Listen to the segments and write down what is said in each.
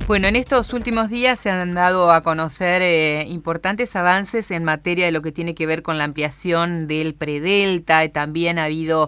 Bueno, en estos últimos días se han dado a conocer importantes avances en materia de lo que tiene que ver con la ampliación del Predelta. También ha habido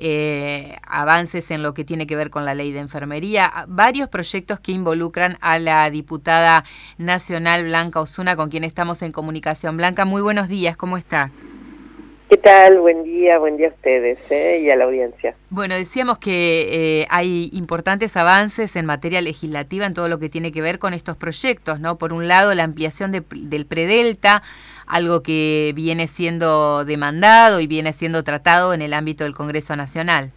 avances en lo que tiene que ver con la ley de enfermería. Varios proyectos que involucran a la diputada nacional Blanca Osuna, con quien estamos en comunicación. Blanca, muy buenos días, ¿cómo estás? ¿Qué tal? Buen día a ustedes y a la audiencia. Bueno, decíamos que hay importantes avances en materia legislativa en todo lo que tiene que ver con estos proyectos, ¿no? Por un lado, la ampliación del Predelta, algo que viene siendo demandado y viene siendo tratado en el ámbito del Congreso Nacional.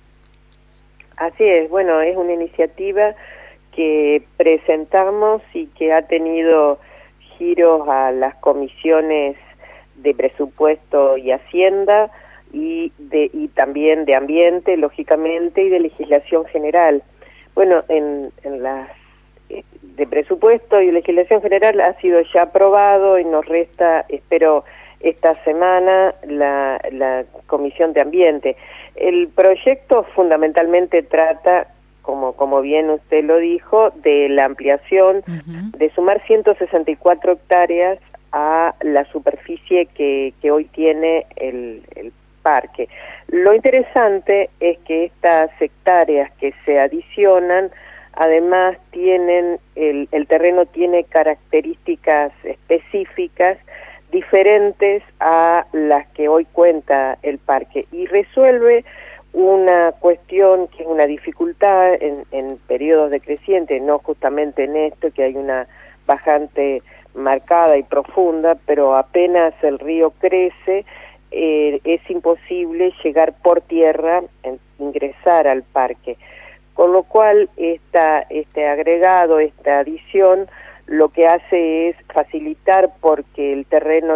Así es, bueno, es una iniciativa que presentamos y que ha tenido giros a las comisiones de presupuesto y hacienda y también de ambiente, lógicamente, y de legislación general. Bueno, en las de presupuesto y legislación general ha sido ya aprobado y nos resta, espero, esta semana la comisión de ambiente. El proyecto fundamentalmente trata, como bien usted lo dijo, de la ampliación de sumar 164 hectáreas a la superficie que hoy tiene el parque. Lo interesante es que estas hectáreas que se adicionan, además tienen, el terreno tiene características específicas diferentes a las que hoy cuenta el parque y resuelve una cuestión que es una dificultad en periodos decrecientes, no justamente en esto, que hay una bajante marcada y profunda, pero apenas el río crece, es imposible llegar por tierra, ingresar al parque. Con lo cual, este agregado, esta adición, lo que hace es facilitar, porque el terreno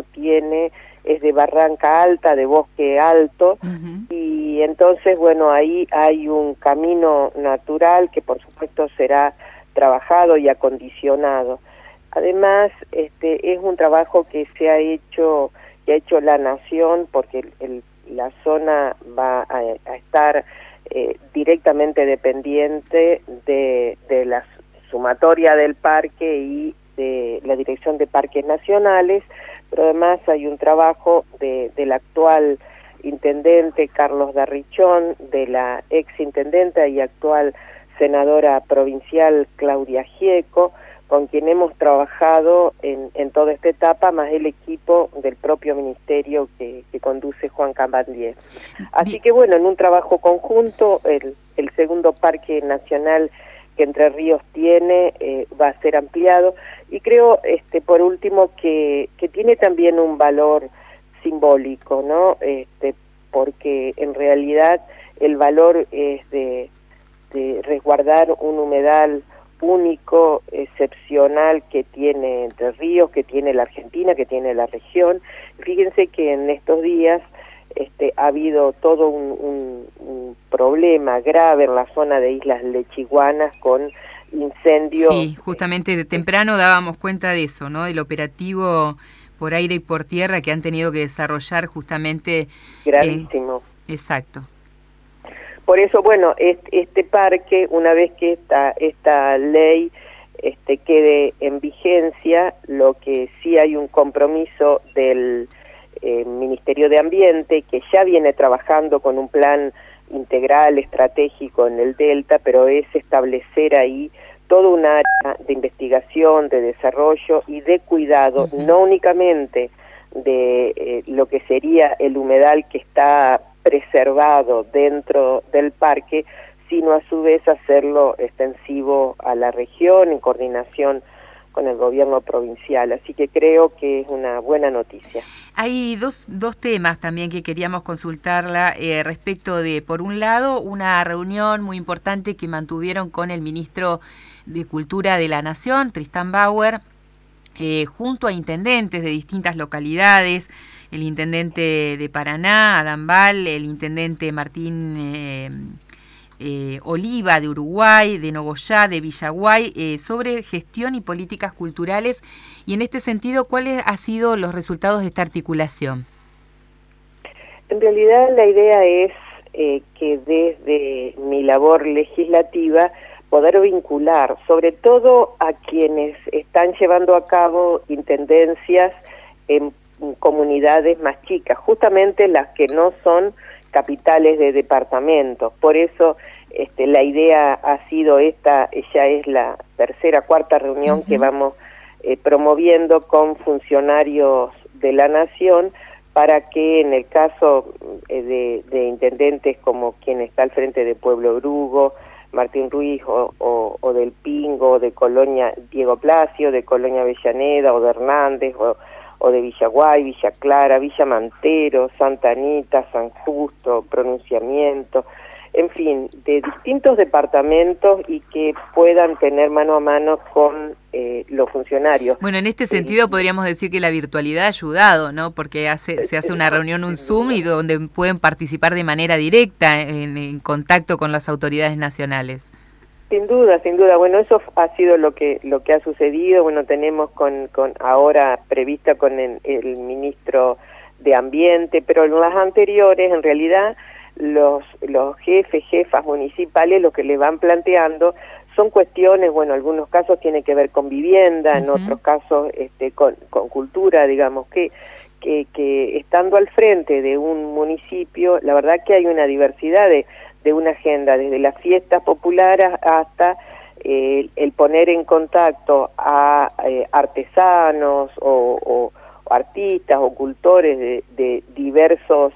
es de barranca alta, de bosque alto, y entonces, bueno, ahí hay un camino natural que por supuesto será trabajado y acondicionado. Además, es un trabajo que ha hecho la Nación, porque la zona va a estar directamente dependiente de la sumatoria del parque y de la Dirección de Parques Nacionales, pero además hay un trabajo del actual intendente Carlos Darrichón, de la ex intendenta y actual senadora provincial Claudia Gieco, con quien hemos trabajado en toda esta etapa, más el equipo del propio ministerio que conduce Juan Cabandier. Así que bueno, en un trabajo conjunto, el segundo parque nacional que Entre Ríos tiene va a ser ampliado, y creo, por último, que tiene también un valor simbólico, ¿no? Porque en realidad el valor es de resguardar un humedal único, excepcional, que tiene Entre Ríos, que tiene la Argentina, que tiene la región. Fíjense que en estos días ha habido todo un problema grave en la zona de Islas Lechiguanas con incendios. Sí, justamente de temprano dábamos cuenta de eso, ¿no? Del operativo por aire y por tierra que han tenido que desarrollar justamente. Gravísimo. Exacto. Por eso, bueno, este parque, una vez que esta ley quede en vigencia, lo que sí hay un compromiso del Ministerio de Ambiente, que ya viene trabajando con un plan integral, estratégico en el Delta, pero es establecer ahí todo un área de investigación, de desarrollo y de cuidado, no únicamente de lo que sería el humedal que está preservado dentro del parque, sino a su vez hacerlo extensivo a la región en coordinación con el gobierno provincial. Así que creo que es una buena noticia. Hay dos temas también que queríamos consultarla respecto de, por un lado, una reunión muy importante que mantuvieron con el ministro de Cultura de la Nación, Tristán Bauer, junto a intendentes de distintas localidades, el intendente de Paraná, Adán Bal, el intendente Martín Oliva de Uruguay, de Nogoyá, de Villaguay, sobre gestión y políticas culturales, y en este sentido, ¿cuáles han sido los resultados de esta articulación? En realidad la idea es que desde mi labor legislativa poder vincular, sobre todo a quienes están llevando a cabo intendencias en comunidades más chicas, justamente las que no son capitales de departamentos. Por eso la idea ha sido esta, ya es la tercera, cuarta reunión que vamos promoviendo con funcionarios de la Nación, para que en el caso de intendentes como quien está al frente de Pueblo Brugo, Martín Ruiz, o del Pingo, de Colonia Diego Placio, de Colonia Avellaneda, o de Hernández, o de Villaguay, Villa Clara, Villa Mantero, Santa Anita, San Justo, Pronunciamiento, en fin, de distintos departamentos, y que puedan tener mano a mano con los funcionarios. Bueno, en este sentido podríamos decir que la virtualidad ha ayudado, ¿no? Porque se hace una reunión, un Zoom, y donde pueden participar de manera directa en contacto con las autoridades nacionales. Sin duda, sin duda. Bueno, eso ha sido lo que ha sucedido. Bueno, tenemos con ahora prevista con el ministro de Ambiente, pero en las anteriores, en realidad, los jefas municipales lo que le van planteando son cuestiones, bueno, en algunos casos tiene que ver con vivienda, en otros casos con cultura, digamos, que estando al frente de un municipio, la verdad que hay una diversidad de una agenda, desde las fiestas populares hasta el poner en contacto a artesanos o artistas o cultores de diversos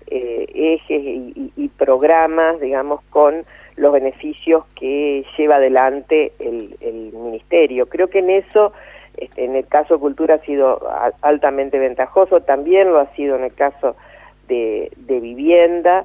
ejes y programas, digamos, con los beneficios que lleva adelante el ministerio. Creo que en eso, en el caso de cultura, ha sido altamente ventajoso, también lo ha sido en el caso de vivienda,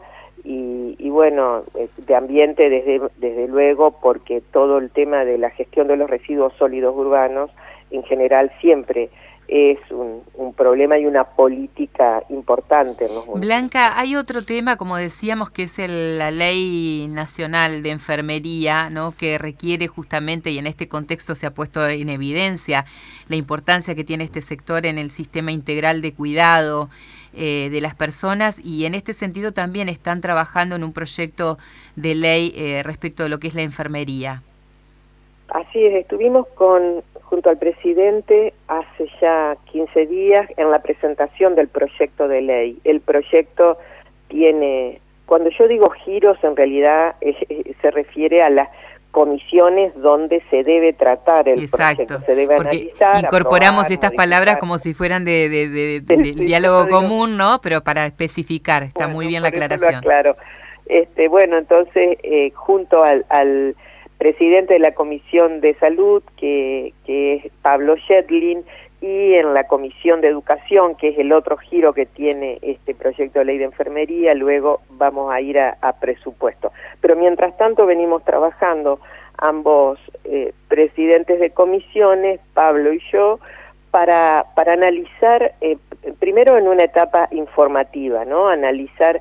y bueno, de ambiente desde luego, porque todo el tema de la gestión de los residuos sólidos urbanos en general siempre es un problema y una política importante en los municipios. Blanca, hay otro tema, como decíamos, que es la Ley Nacional de Enfermería, ¿no? Que requiere justamente, y en este contexto se ha puesto en evidencia la importancia que tiene este sector en el sistema integral de cuidado de las personas, y en este sentido también están trabajando en un proyecto de ley respecto de lo que es la enfermería. Así es, estuvimos junto al presidente hace ya 15 días en la presentación del proyecto de ley. El proyecto tiene, cuando yo digo giros, en realidad se refiere a las comisiones donde se debe tratar el proyecto, se debe analizar, incorporamos aprobar, estas palabras como si fueran de diálogo común, ¿no? Pero para especificar, está muy bien la aclaración. Claro. Bueno, entonces, junto al presidente de la Comisión de Salud, que es Pablo Schedlin, y en la Comisión de Educación, que es el otro giro que tiene este proyecto de ley de enfermería, luego vamos a ir a presupuesto. Pero mientras tanto venimos trabajando ambos presidentes de comisiones, Pablo y yo, para analizar, primero en una etapa informativa, ¿no? Analizar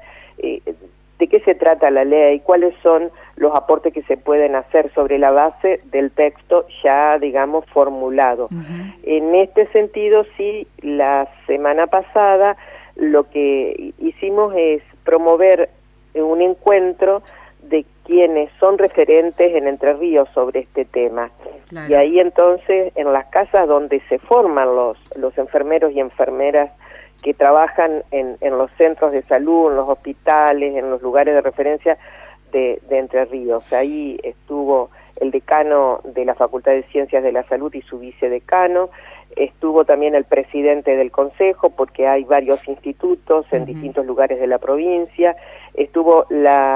de qué se trata la ley, cuáles son los aportes que se pueden hacer sobre la base del texto ya, digamos, formulado. En este sentido, sí, la semana pasada lo que hicimos es promover un encuentro de quienes son referentes en Entre Ríos sobre este tema. Claro. Y ahí entonces, en las casas donde se forman los enfermeros y enfermeras que trabajan en los centros de salud, en los hospitales, en los lugares de referencia de Entre Ríos. Ahí estuvo el decano de la Facultad de Ciencias de la Salud y su vicedecano, estuvo también el presidente del consejo, porque hay varios institutos en distintos lugares de la provincia, estuvo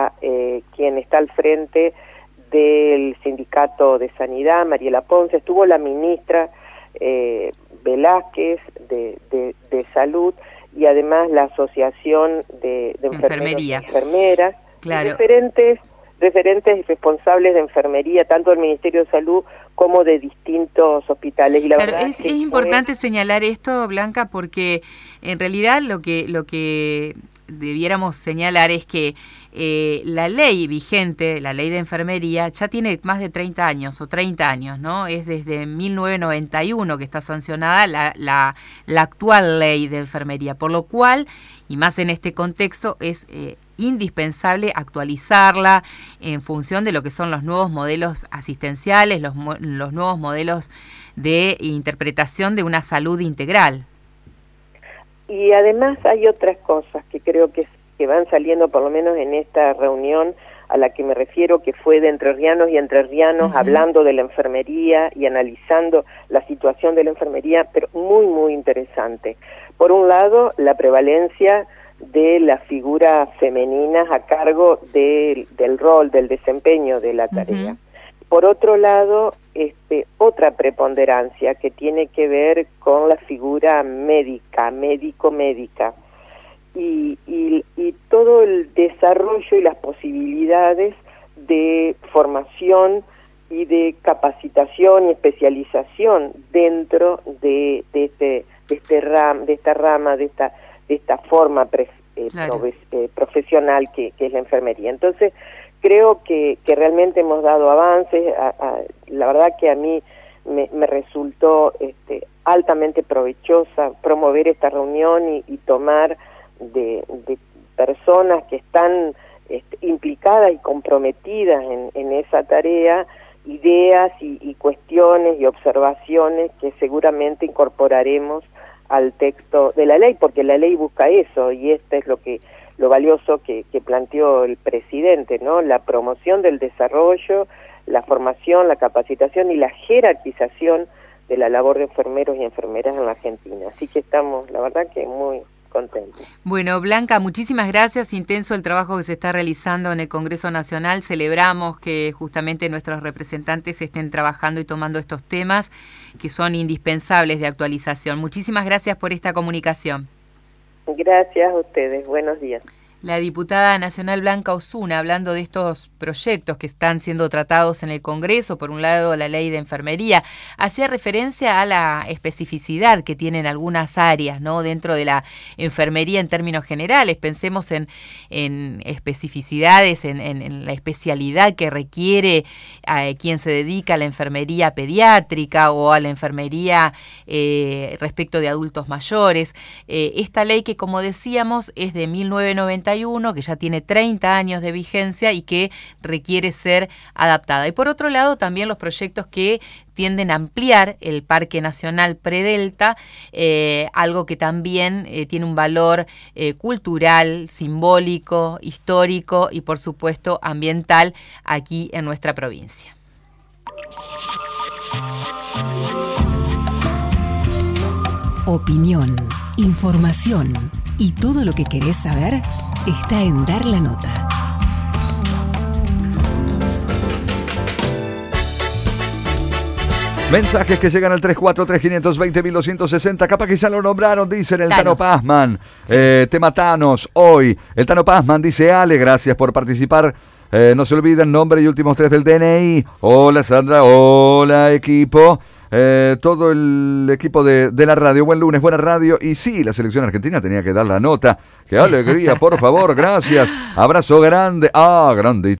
quien está al frente del Sindicato de Sanidad, Mariela Ponce, estuvo la ministra Velázquez de Salud, y además la Asociación de Enfermeros y Enfermeras, claro. Referentes y responsables de enfermería, tanto del Ministerio de Salud como de distintos hospitales. Y la claro, verdad es importante señalar esto, Blanca, porque en realidad lo que debiéramos señalar es que la ley vigente, la ley de enfermería, ya tiene más de 30 años, o 30 años, ¿no? Es desde 1991 que está sancionada la actual ley de enfermería, por lo cual, y más en este contexto, es indispensable actualizarla en función de lo que son los nuevos modelos asistenciales, los nuevos modelos de interpretación de una salud integral. Y además hay otras cosas que creo que van saliendo, por lo menos en esta reunión a la que me refiero, que fue de entrerrianos y entrerrianos, hablando de la enfermería y analizando la situación de la enfermería, pero muy, muy interesante. Por un lado, la prevalencia de las figuras femeninas a cargo del rol, del desempeño de la tarea. Por otro lado, otra preponderancia que tiene que ver con la figura médico-médica y todo el desarrollo y las posibilidades de formación y de capacitación y especialización dentro de esta rama, de esta forma profesional que es la enfermería. Entonces, creo que realmente hemos dado avances. La verdad que a mí me resultó altamente provechosa promover esta reunión y tomar de personas que están implicadas y comprometidas en esa tarea, ideas y cuestiones y observaciones que seguramente incorporaremos al texto de la ley, porque la ley busca eso, y es lo valioso que planteó el presidente, ¿no? La promoción del desarrollo, la formación, la capacitación y la jerarquización de la labor de enfermeros y enfermeras en la Argentina. Así que estamos, la verdad, que muy contentos. Bueno, Blanca, muchísimas gracias. Intenso el trabajo que se está realizando en el Congreso Nacional. Celebramos que justamente nuestros representantes estén trabajando y tomando estos temas que son indispensables de actualización. Muchísimas gracias por esta comunicación. Gracias a ustedes. Buenos días. La diputada nacional Blanca Osuna, hablando de estos proyectos que están siendo tratados en el Congreso, por un lado la ley de enfermería, hacía referencia a la especificidad que tienen algunas áreas, ¿no?, dentro de la enfermería en términos generales. Pensemos en especificidades, en la especialidad que requiere quien se dedica a la enfermería pediátrica o a la enfermería respecto de adultos mayores. Esta ley que, como decíamos, es de 1991, que ya tiene 30 años de vigencia y que requiere ser adaptada. Y por otro lado, también los proyectos que tienden a ampliar el Parque Nacional Predelta, algo que también tiene un valor cultural, simbólico, histórico y, por supuesto, ambiental aquí en nuestra provincia. Opinión, información y todo lo que querés saber está en Dar la Nota. Mensajes que llegan al 343-520-1260. Capaz que ya lo nombraron, dicen el Tano Pazman. Sí. Tema Thanos, hoy. El Tano Pazman dice: Ale, gracias por participar. No se olviden, nombre y últimos 3 del DNI. Hola Sandra, hola equipo. Todo el equipo de la radio, buen lunes, buena radio. Y sí, la selección argentina tenía que dar la nota. ¡Qué alegría, por favor! Gracias. Abrazo grande. Grande.